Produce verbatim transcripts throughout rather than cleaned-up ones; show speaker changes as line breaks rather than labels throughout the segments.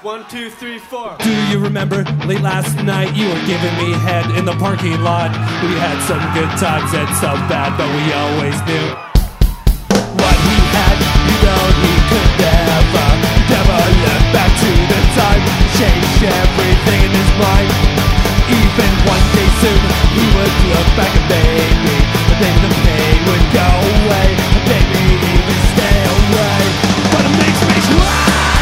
One, two, three, four.
Do you remember late last night you were giving me head in the parking lot? We had some good times and some bad, but we always knew what he had. You know he could never, never look back to the time. Changed everything in his mind. Even one day soon he would look back and maybe, but then the pain would go away, and maybe even stay away. But it makes me cry.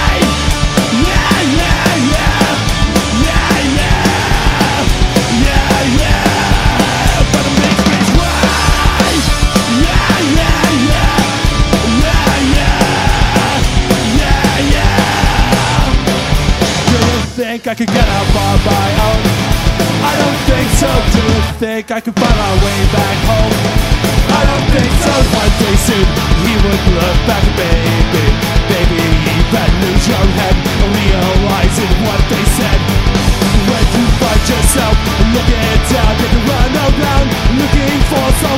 Think I could get out on my own? I don't think so. Do you think I could find my way back home? I don't think so. One day soon he would look back and maybe, maybe even lose your head, realizing what they said. When you find yourself looking down, you can run around looking for some